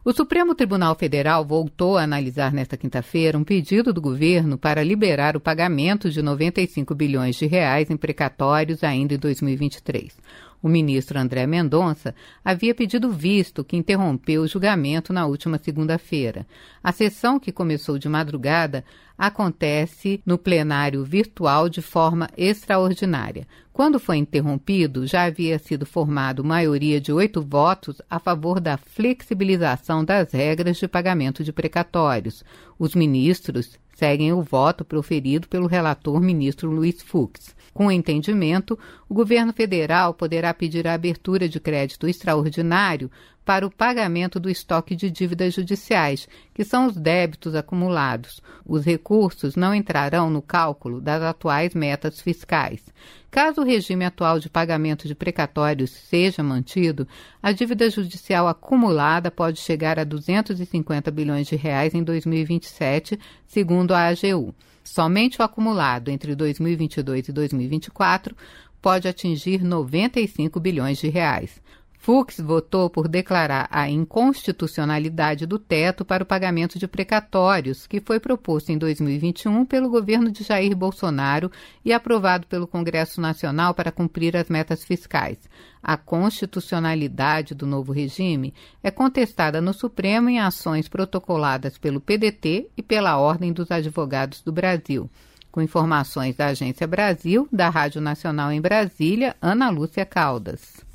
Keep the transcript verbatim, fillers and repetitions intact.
O Supremo Tribunal Federal voltou a analisar nesta quinta-feira um pedido do governo para liberar o pagamento de noventa e cinco bilhões de reais em precatórios ainda em dois mil e vinte e três. O ministro André Mendonça havia pedido visto que interrompeu o julgamento na última segunda-feira. A sessão, que começou de madrugada, acontece no plenário virtual de forma extraordinária. Quando foi interrompido, já havia sido formado maioria de oito votos a favor da flexibilização das regras de pagamento de precatórios. Os ministros seguem o voto proferido pelo relator ministro Luiz Fux. Com o entendimento, o governo federal poderá pedir a abertura de crédito extraordinário para o pagamento do estoque de dívidas judiciais, que são os débitos acumulados. Os recursos não entrarão no cálculo das atuais metas fiscais. Caso o regime atual de pagamento de precatórios seja mantido, a dívida judicial acumulada pode chegar a duzentos e cinquenta bilhões de reais em dois mil e vinte e sete, segundo a A G U. Somente o acumulado entre dois mil e vinte e dois e dois mil e vinte e quatro pode atingir noventa e cinco bilhões de reais. Fux votou por declarar a inconstitucionalidade do teto para o pagamento de precatórios, que foi proposto em dois mil e vinte e um pelo governo de Jair Bolsonaro e aprovado pelo Congresso Nacional para cumprir as metas fiscais. A constitucionalidade do novo regime é contestada no Supremo em ações protocoladas pelo P D T e pela Ordem dos Advogados do Brasil. Com informações da Agência Brasil, da Rádio Nacional em Brasília, Ana Lúcia Caldas.